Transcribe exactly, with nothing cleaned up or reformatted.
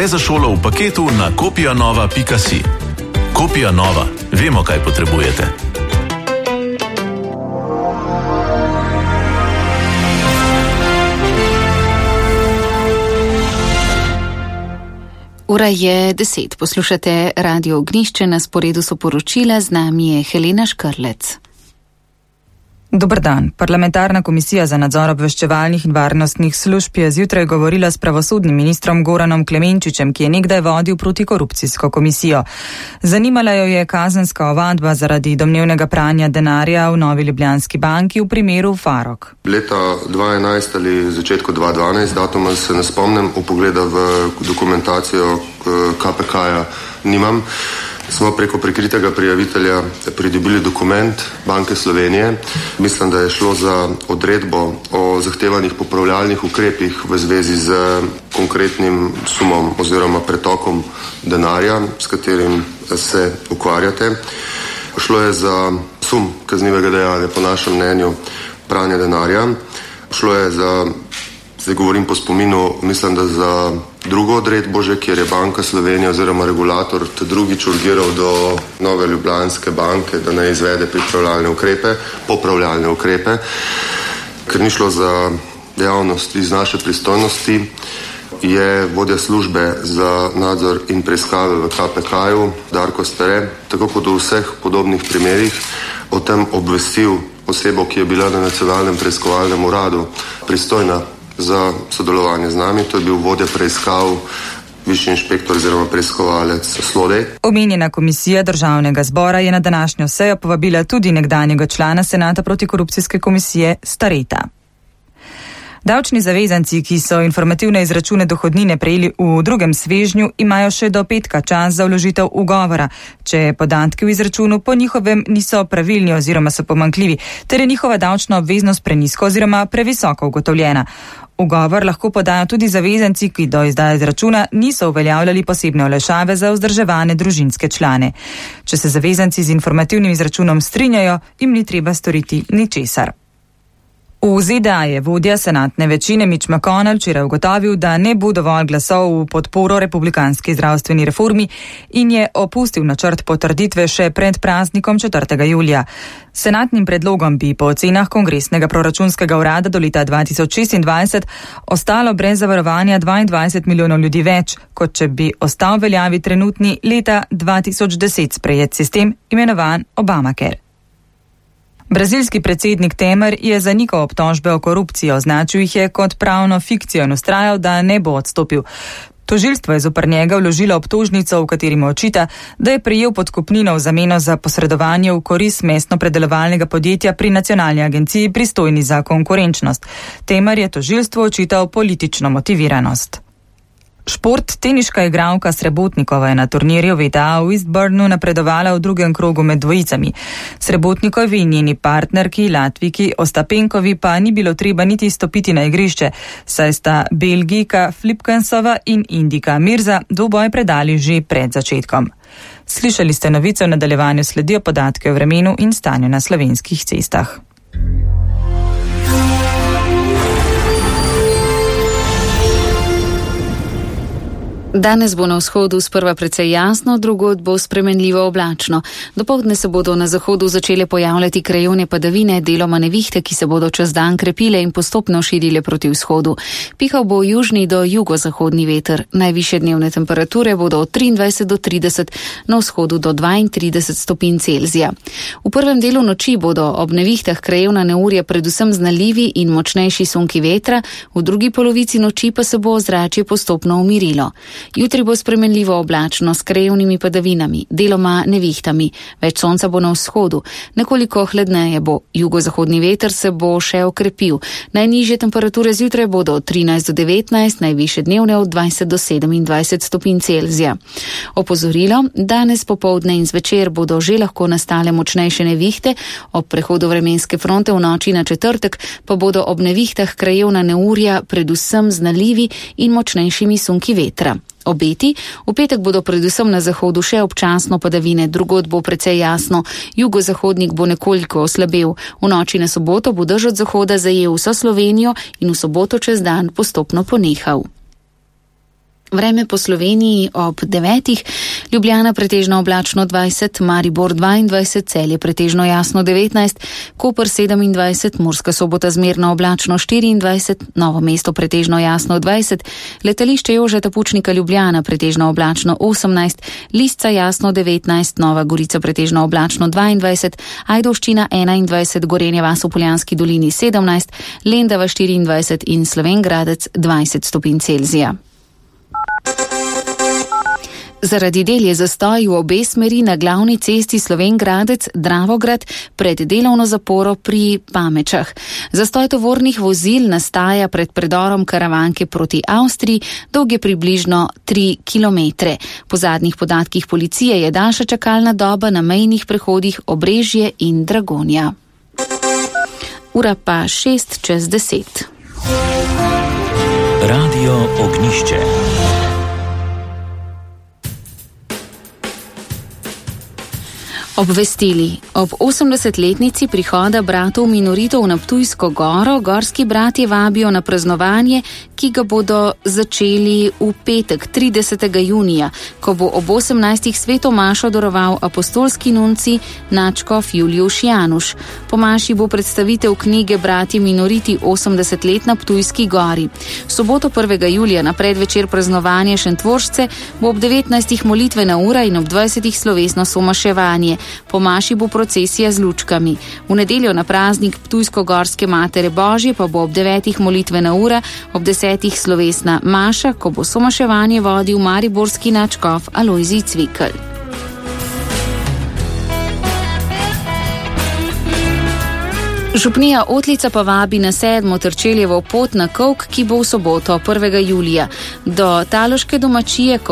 e-zašolo v paketu na kopijanova pika si. Kopija Nova. Vemo, kaj potrebujete. Ura je deset. Poslušate Radio Ognjišče, na sporedu so poročila, z nami je Helena Škrlec. Dober dan. Parlamentarna komisija za nadzor obveščevalnih in varnostnih služb je zjutraj govorila s pravosodnim ministrom Goranom Klemenčičem, ki je nekdaj vodil protikorupcijsko komisijo. Zanimala jo je kazenska ovadba zaradi domnevnega pranja denarja v Novi Ljubljanski banki v primeru Farok. Leta dva enajst ali začetku dva dvanajst, datuma se ne spomnim, upogleda v dokumentacijo K P K-ja nimam. Smo preko prikritega prijavitelja pridobili dokument Banke Slovenije. Mislim, da je šlo za odredbo o zahtevanih popravljalnih ukrepih v zvezi z konkretnim sumom oziroma pretokom denarja, s katerim se ukvarjate. Šlo je za sum kaznivega dejanja, po našem mnenju, pranja denarja. Šlo je za, zdaj govorim po spominu, mislim, da za drugo odredbo že, kjer je Banka Slovenije oziroma regulator te drugič urgiral do Nove Ljubljanske banke, da ne izvede pripravljalne ukrepe, popravljalne ukrepe, ker ni šlo za dejavnost iz naše pristojnosti, je vodja službe za nadzor in preiskave v K P K-ju, Darko Stare, tako kot v vseh podobnih primerih, o tem obvestil osebo, ki je bila na Nacionalnem preiskovalnem uradu pristojna za sodelovanje z nami. To je bil vodja preiskav, višji inšpektor oziroma preiskovalec Slodej. Omenjena komisija Državnega zbora je na današnjo sejo povabila tudi nekdanjega člana Senata protikorupcijske komisije Stareta. Davčni zavezanci, ki so informativne izračune dohodnine prejeli v drugem svežnju, imajo še do petka čas za vložitev ugovora, če podatki v izračunu po njihovem niso pravilni oziroma so pomanjkljivi, ter je njihova davčna obveznost prenizko oziroma previsoko ugotovljena. Ugovor lahko podajo tudi zavezanci, ki do izdaje izračuna niso uveljavljali posebne olajšave za vzdrževane družinske člane. Če se zavezanci z informativnim izračunom strinjajo, jim ni treba storiti ničesar. V Z D A je vodja senatne večine Mitch McConnell včeraj ugotovil, da ne bo dovolj glasov v podporo republikanski zdravstveni reformi in je opustil načrt potrditve še pred praznikom četrtega julija. Senatnim predlogom bi po ocenah Kongresnega proračunskega urada do leta dva tisoč šestindvajset ostalo brez zavarovanja dvaindvajset milijonov ljudi več, kot če bi ostal veljavi trenutni leta dva tisoč deset sprejet sistem imenovan Obamacare. Brazilski predsednik Temer je zanikal obtožbe o korupciji, označil jih je kot pravno fikcijo in vztrajal, da ne bo odstopil. Tožilstvo je zoper njega vložilo obtožnico, v kateri mu očita, da je prejel podkupnino v zameno za posredovanje v korist mestno-predelovalnega podjetja pri nacionalni agenciji pristojni za konkurenčnost. Temer je tožilstvo očital politično motiviranost. Šport. Teniška igralka Srebotnikova je na turnirju V T A v Eastbournu napredovala v drugem krogu med dvojicami. Srebotnikovi in njeni partnerki Latviki Ostapenkovi pa ni bilo treba niti stopiti na igrišče, saj sta Belgijka Flipkensova in Indika Mirza dvoboj predali že pred začetkom. Slišali ste novice, v nadaljevanju sledijo podatke o vremenu in stanju na slovenskih cestah. Danes bo na vzhodu sprva precej jasno, drugod bo spremenljivo oblačno. Dopoldne se bodo na zahodu začele pojavljati krajevne padavine, deloma nevihte, ki se bodo čez dan krepile in postopno širile proti vzhodu. Pihal bo južni do jugozahodni veter. Najvišje dnevne temperature bodo od triindvajset do trideset, na vzhodu do dvaintrideset stopinj Celzija. V prvem delu noči bodo ob nevihtah krajevna neurja predvsem z nalivi in močnejši sunki vetra, v drugi polovici noči pa se bo ozračje postopno umirilo. Jutri bo spremenljivo oblačno s krajevnimi padavinami, deloma nevihtami. Več sonca bo na vzhodu. Nekoliko hladneje bo. Jugozahodni veter se bo še okrepil. Najnižje temperature zjutraj bodo od trinajst do devetnajst, najvišje dnevne od dvajset do sedemindvajset stopinj Celzija. Opozorilo, danes popoldne in zvečer bodo že lahko nastale močnejše nevihte, ob prehodu vremenske fronte v noči na četrtek pa bodo ob nevihtah krajevna neurja predvsem z nalivi in močnejšimi sunki vetra. Obeti. V petek bodo predvsem na zahodu še občasno padavine, drugod bo precej jasno, jugozahodnik bo nekoliko oslabel. V noči na soboto bo dež od zahoda zajel vso Slovenijo in v soboto čez dan postopno ponehal. Vreme po Sloveniji ob devetih, Ljubljana pretežno oblačno dvajset, Maribor dvaindvajset, Celje pretežno jasno devetnajst, Koper sedemindvajset, Murska Sobota zmerno oblačno štiriindvajset, Novo mesto pretežno jasno dvajset, Letališče Jožeta Pučnika Ljubljana pretežno oblačno osemnajst, Lisca jasno devetnajst, Nova Gorica pretežno oblačno dvaindvajset, Ajdovščina enaindvajset, Gorenja vas v Poljanski dolini sedemnajst, Lendava štiriindvajset in Slovenj Gradec dvajset stopinj Celzija. Zaradi del je zastoj v obe smeri na glavni cesti Slovenj Gradec Dravograd pred delovno zaporo pri Pamečah. Zastoj tovornih vozil nastaja pred predorom Karavanke proti Avstriji, dolg je približno tri kilometre. Po zadnjih podatkih policije je daljša čakalna doba na mejnih prehodih Obrežje in Dragonja. Ura pa šest čez deset. Radio Ognjišče. Obvestili. Ob osemdesetletnici prihoda bratov minoritov na Ptujsko goro gorski bratje vabijo na praznovanje, ki ga bodo začeli v petek tridesetega junija, ko bo ob osemnajstih sveto mašo daroval apostolski nunci nadškof Juliuš Januš. Po maši bo predstavitev knjige Bratje minoriti osemdeset let na Ptujski gori. Soboto prvega julija na predvečer praznovanje Šentvoržce bo ob devetnajstih molitvena ura in ob dvajsetih slovesno somaševanje. Po maši bo procesija z lučkami. V nedeljo na praznik Ptujsko-gorske matere Božje pa bo ob devetih molitvena ura, ob desetih slovesna maša, ko bo somaševanje vodil mariborski nadškof Alojzij Cvikl. Župnija Otlica pa vabi na sedmo Trčeljevo pot na Kolk, ki bo v soboto prvega julija. Do taloške domačije